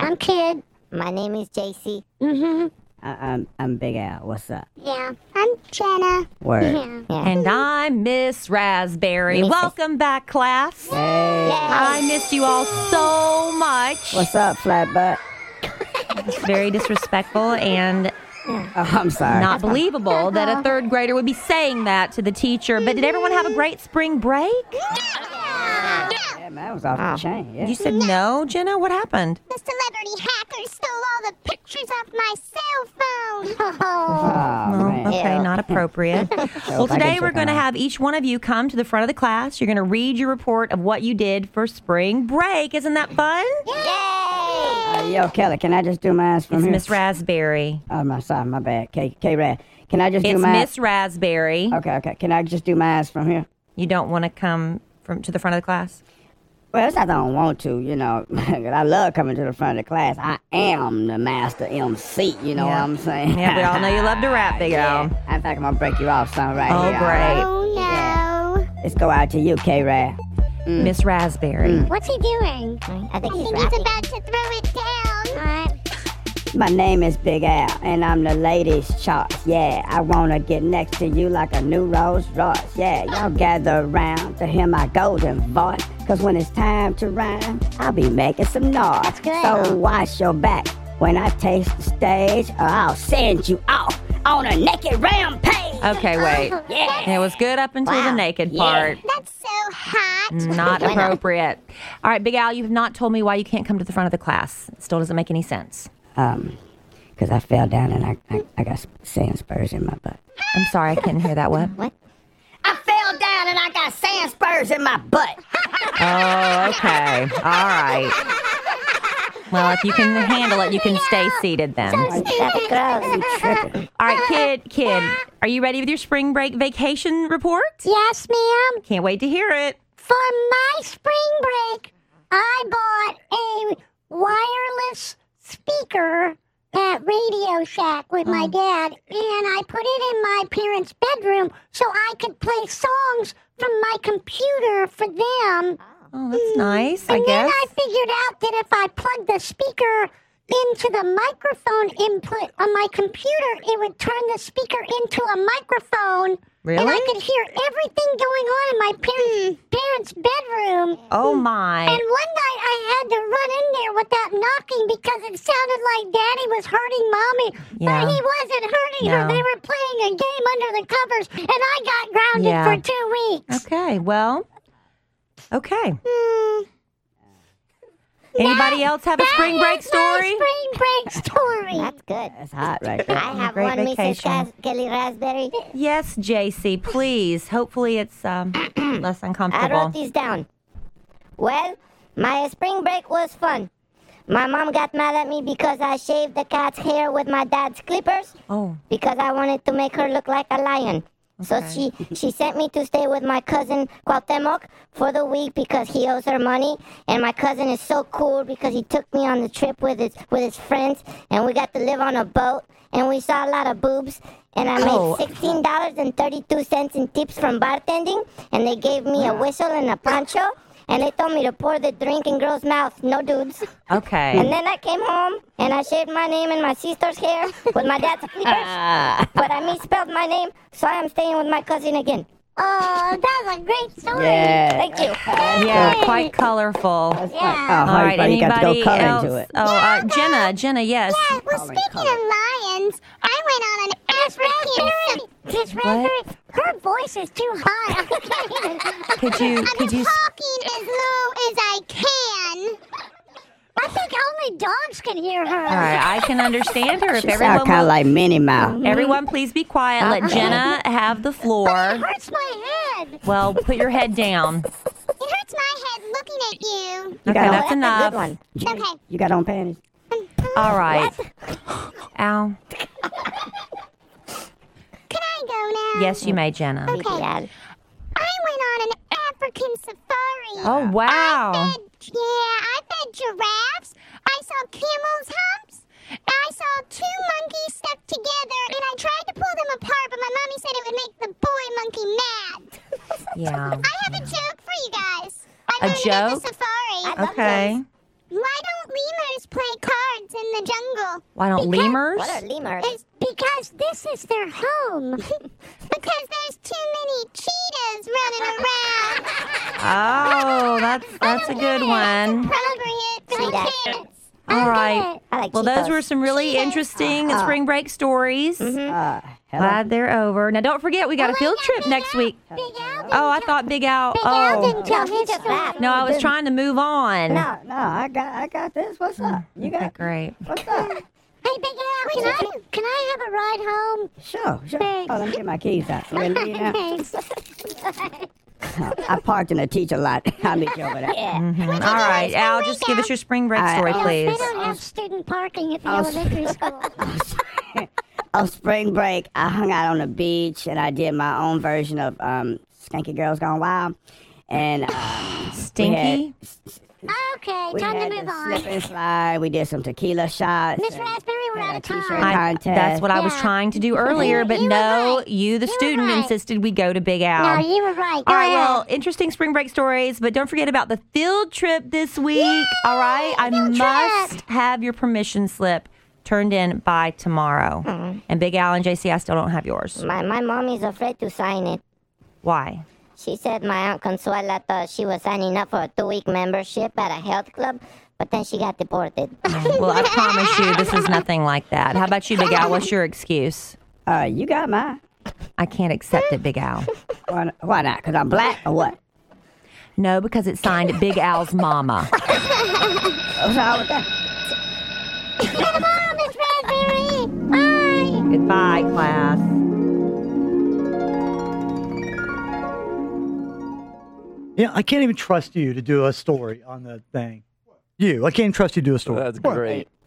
I'm Kid. My name is JC. I'm Big Al. What's up? Yeah. I'm Jenna. Word. Yeah. And I'm Miss Raspberry. Welcome back, class. Hey. I missed you all so much. What's up, flat butt? It's very disrespectful and Oh, I'm sorry. not believable that a third grader would be saying that to the teacher. But did everyone have a great spring break? Yeah, man, that was off the chain. Yeah. You said no, Jenna? What happened? The celebrity hacker stole all the pictures off my cell phone. Oh, man. Okay, not appropriate. Well, today we're going to have each one of you come to the front of the class. You're going to read your report of what you did for spring break. Isn't that fun? Yo, Kelly, can I just do mine from It's here? Miss Raspberry. Oh, my bad. K-Rad. Can I just do It's mine? Miss Raspberry. Okay. Can I just do mine from here? You don't want to come to the front of the class? Well, it's not that I don't want to, you know. I love coming to the front of the class. I am the master MC, you know what I'm saying? Yeah, we all know you love to rap, Big Al. In fact, I'm going to break you off some right Oh, here. great. Oh, no. Let's go out to you, K-Rad. Miss Raspberry. What's he doing? I think he's He's rapping. about to throw it down. All right. My name is Big Al, and I'm the ladies' choice. Yeah, I want to get next to you like a new Rolls Royce. Yeah, y'all gather around to hear my golden voice. Cause when it's time to rhyme, I'll be making some noise. That's good. So watch your back when I taste the stage, or I'll send you off on a naked rampage. Okay, wait. Yeah. It was good up until the naked part. That's so hot. Not appropriate. All right, Big Al, you have not told me why you can't come to the front of the class. It still doesn't make any sense. Cause I fell down and I got sand spurs in my butt. I'm sorry, I couldn't hear that. What? I fell down and I got sand spurs in my butt. Oh, okay. All right. Well, if you can handle it, you can stay seated then. All right, kid, are you ready with your spring break vacation report? Yes, ma'am. Can't wait to hear it. For my spring break, I bought a wireless speaker at Radio Shack with my dad, and I put it in my parents' bedroom so I could play songs from my computer for them. Oh, that's nice, I And guess. then I figured out that if I plugged the speaker into the microphone input on my computer, it would turn the speaker into a microphone. Really? And I could hear everything going on in my parents' bedroom. Oh, my. And one night I had to run in there without knocking because it sounded like Daddy was hurting Mommy. Yeah. But he wasn't hurting her. No. They were playing a game under the covers, and I got grounded Yeah. for 2 weeks. Okay, well, okay. Anybody else have a spring break story? Spring break story. That's good. That's hot right there. I have Great one, vacation. Mrs. Kelly Raspberry. Yes, JC, please. Hopefully it's less I uncomfortable. wrote these down. Well, my spring break was fun. My mom got mad at me because I shaved the cat's hair with my dad's clippers Oh, because I wanted to make her look like a lion. So she sent me to stay with my cousin Cuauhtemoc for the week because he owes her money. And my cousin is so cool because he took me on the trip with his friends, and we got to live on a boat, and we saw a lot of boobs. And I Oh. made $16.32 in tips from bartending, and they gave me a whistle and a poncho, and they told me to pour the drink in girls' mouth, no dudes. okay. And then I came home, and I shaved my name and my sister's hair with my dad's clippers. But I misspelled my name, so I am staying with my cousin again. Oh, that was a great story. Yeah. Thank you. Yeah, quite colorful. Oh, Yeah. All right, you got to anybody go color else? into it. Oh, Jenna, yes. Yeah, well, speaking of lions, I went on an African... Miss Raspberry, her voice is too high. I can't even... Could you talking as low as I can. I think only dogs can hear her. All right, I can understand her. If Sound everyone kind of will, like Minnie Mouse. everyone please be quiet. Let Jenna have the It floor. hurts my head. Well, put your head down. It hurts my head looking at you. Okay, got that's a enough. good one. Okay. You got on panties? All right. Ow. Can I go now? Yes, you may, Jenna. Okay. Dad. I went on an African safari. Oh, wow. I fed giraffes. I saw camels' humps. I saw 2 monkeys stuck together, and I tried to pull them apart, but my mommy said it would make the boy monkey mad. Yeah. I have a joke for you guys. I A learned it joke? at the safari. Okay. Why don't lemurs play cards? jungle. Why don't lemurs? What are lemurs? It's because this is their home. Because there's too many cheetahs running around. Oh, that's a good one. Appropriate for Cheetah. kids. All right. I like Well, those Cheetos. were some really interesting spring break stories. Hello. Glad they're over. Now, don't forget, we got a field trip next week. Big Al didn't Oh, I tell- thought Big Al. Big Al Oh, didn't tell No, he his just story. laughed. no, I was trying to move on. No, I got this. What's up? You Okay, got great. what's up? Hey, Big Al, can I have a ride home? Sure. Thanks. Oh, let me get my keys out. You ready to leave now? Thanks. I parked in the teacher lot. I'll meet you over there. All right, Al, just give us your spring break story, Al. They please. don't have student parking at the elementary school. Oh, spring break, I hung out on the beach and I did my own version of Skanky Girls Gone Wild. And Stinky? Okay, we time had to move the on. slip and slide. We did some tequila shots. Miss and Raspberry, we're had out a of t-shirt time. contest. That's what I was Yeah. trying to do earlier, but You were no, right. you, the You were student, right. insisted we go to Big Al. No, you were right. All Go right, ahead. well, interesting spring break stories, but don't forget about the field trip this week. All right, I field must trip. have your permission slip turned in by tomorrow. And Big Al and JC, I still don't have yours. My mommy's afraid to sign it. Why? She said my Aunt Consuela thought she was signing up for a 2-week membership at a health club, but then she got deported. Well, I promise you, this is nothing like that. How about you, Big Al? What's your excuse? You got mine. I can't accept it, Big Al. Why not? Because I'm black or what? No, because it's signed Big Al's mama. What's wrong with that? Tomorrow, Miss Raspberry. Bye. Goodbye, class. Yeah, I can't even trust you to do a story on the thing. I can't trust you to do a story. That's What? great.